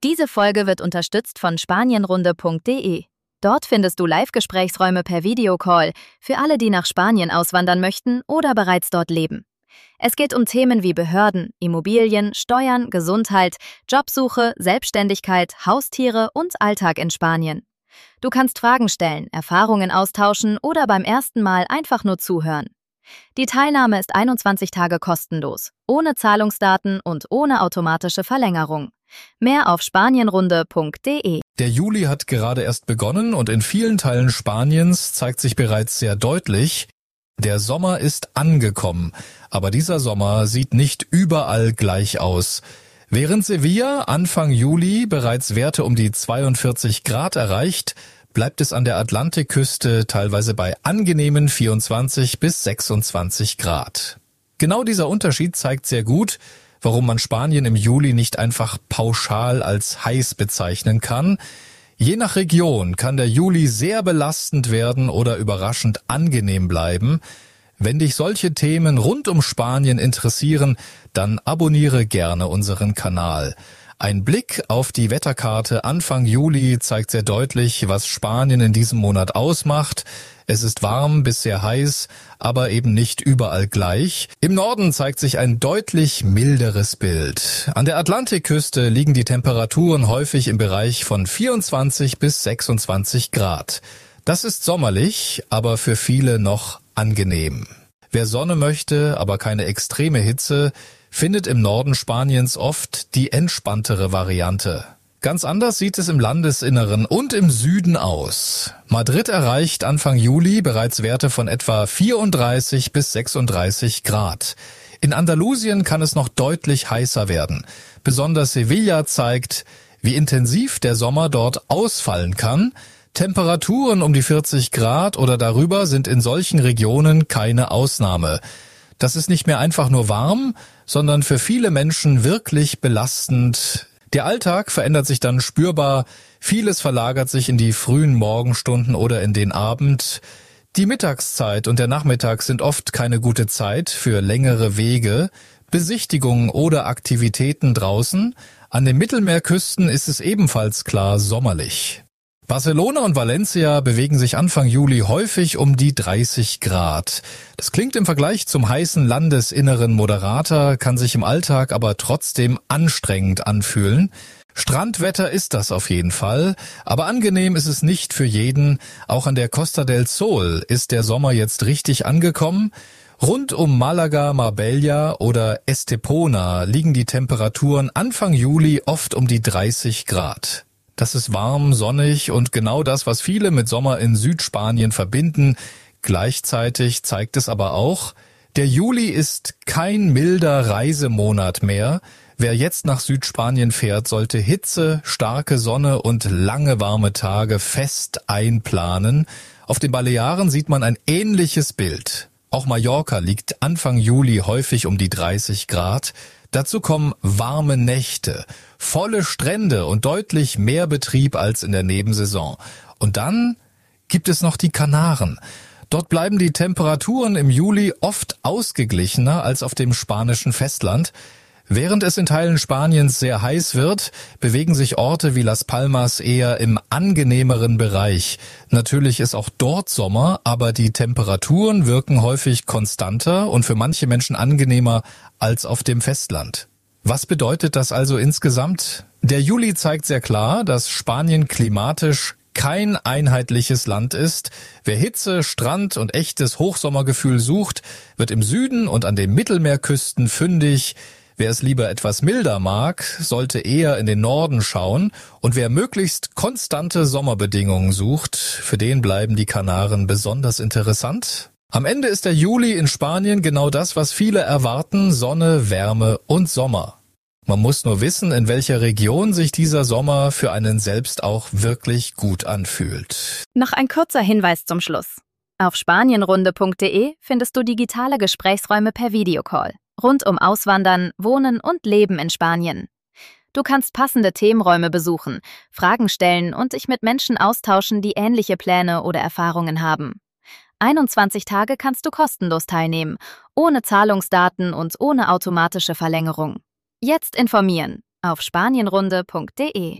Diese Folge wird unterstützt von spanienrunde.de. Dort findest du Live-Gesprächsräume per Videocall für alle, die nach Spanien auswandern möchten oder bereits dort leben. Es geht um Themen wie Behörden, Immobilien, Steuern, Gesundheit, Jobsuche, Selbstständigkeit, Haustiere und Alltag in Spanien. Du kannst Fragen stellen, Erfahrungen austauschen oder beim ersten Mal einfach nur zuhören. Die Teilnahme ist 21 Tage kostenlos, ohne Zahlungsdaten und ohne automatische Verlängerung. Mehr auf spanienrunde.de. Der Juli hat gerade erst begonnen und in vielen Teilen Spaniens zeigt sich bereits sehr deutlich, der Sommer ist angekommen, aber dieser Sommer sieht nicht überall gleich aus. Während Sevilla Anfang Juli bereits Werte um die 42 Grad erreicht, bleibt es an der Atlantikküste teilweise bei angenehmen 24 bis 26 Grad. Genau dieser Unterschied zeigt sehr gut, warum man Spanien im Juli nicht einfach pauschal als heiß bezeichnen kann. Je nach Region kann der Juli sehr belastend werden oder überraschend angenehm bleiben. Wenn dich solche Themen rund um Spanien interessieren, dann abonniere gerne unseren Kanal. Ein Blick auf die Wetterkarte Anfang Juli zeigt sehr deutlich, was Spanien in diesem Monat ausmacht. Es ist warm bis sehr heiß, aber eben nicht überall gleich. Im Norden zeigt sich ein deutlich milderes Bild. An der Atlantikküste liegen die Temperaturen häufig im Bereich von 24 bis 26 Grad. Das ist sommerlich, aber für viele noch angenehm. Wer Sonne möchte, aber keine extreme Hitze, findet im Norden Spaniens oft die entspanntere Variante. Ganz anders sieht es im Landesinneren und im Süden aus. Madrid erreicht Anfang Juli bereits Werte von etwa 34 bis 36 Grad. In Andalusien kann es noch deutlich heißer werden. Besonders Sevilla zeigt, wie intensiv der Sommer dort ausfallen kann. Temperaturen um die 40 Grad oder darüber sind in solchen Regionen keine Ausnahme. Das ist nicht mehr einfach nur warm, sondern für viele Menschen wirklich belastend. Der Alltag verändert sich dann spürbar, vieles verlagert sich in die frühen Morgenstunden oder in den Abend. Die Mittagszeit und der Nachmittag sind oft keine gute Zeit für längere Wege, Besichtigungen oder Aktivitäten draußen. An den Mittelmeerküsten ist es ebenfalls klar sommerlich. Barcelona und Valencia bewegen sich Anfang Juli häufig um die 30 Grad. Das klingt im Vergleich zum heißen Landesinneren moderater, kann sich im Alltag aber trotzdem anstrengend anfühlen. Strandwetter ist das auf jeden Fall, aber angenehm ist es nicht für jeden. Auch an der Costa del Sol ist der Sommer jetzt richtig angekommen. Rund um Malaga, Marbella oder Estepona liegen die Temperaturen Anfang Juli oft um die 30 Grad. Das ist warm, sonnig und genau das, was viele mit Sommer in Südspanien verbinden. Gleichzeitig zeigt es aber auch, der Juli ist kein milder Reisemonat mehr. Wer jetzt nach Südspanien fährt, sollte Hitze, starke Sonne und lange warme Tage fest einplanen. Auf den Balearen sieht man ein ähnliches Bild. Auch Mallorca liegt Anfang Juli häufig um die 30 Grad. Dazu kommen warme Nächte, volle Strände und deutlich mehr Betrieb als in der Nebensaison. Und dann gibt es noch die Kanaren. Dort bleiben die Temperaturen im Juli oft ausgeglichener als auf dem spanischen Festland. Während es in Teilen Spaniens sehr heiß wird, bewegen sich Orte wie Las Palmas eher im angenehmeren Bereich. Natürlich ist auch dort Sommer, aber die Temperaturen wirken häufig konstanter und für manche Menschen angenehmer als auf dem Festland. Was bedeutet das also insgesamt? Der Juli zeigt sehr klar, dass Spanien klimatisch kein einheitliches Land ist. Wer Hitze, Strand und echtes Hochsommergefühl sucht, wird im Süden und an den Mittelmeerküsten fündig. Wer es lieber etwas milder mag, sollte eher in den Norden schauen, und wer möglichst konstante Sommerbedingungen sucht, für den bleiben die Kanaren besonders interessant. Am Ende ist der Juli in Spanien genau das, was viele erwarten: Sonne, Wärme und Sommer. Man muss nur wissen, in welcher Region sich dieser Sommer für einen selbst auch wirklich gut anfühlt. Noch ein kurzer Hinweis zum Schluss. Auf spanienrunde.de findest du digitale Gesprächsräume per Videocall. Rund um Auswandern, Wohnen und Leben in Spanien. Du kannst passende Themenräume besuchen, Fragen stellen und dich mit Menschen austauschen, die ähnliche Pläne oder Erfahrungen haben. 21 Tage kannst du kostenlos teilnehmen, ohne Zahlungsdaten und ohne automatische Verlängerung. Jetzt informieren auf spanienrunde.de.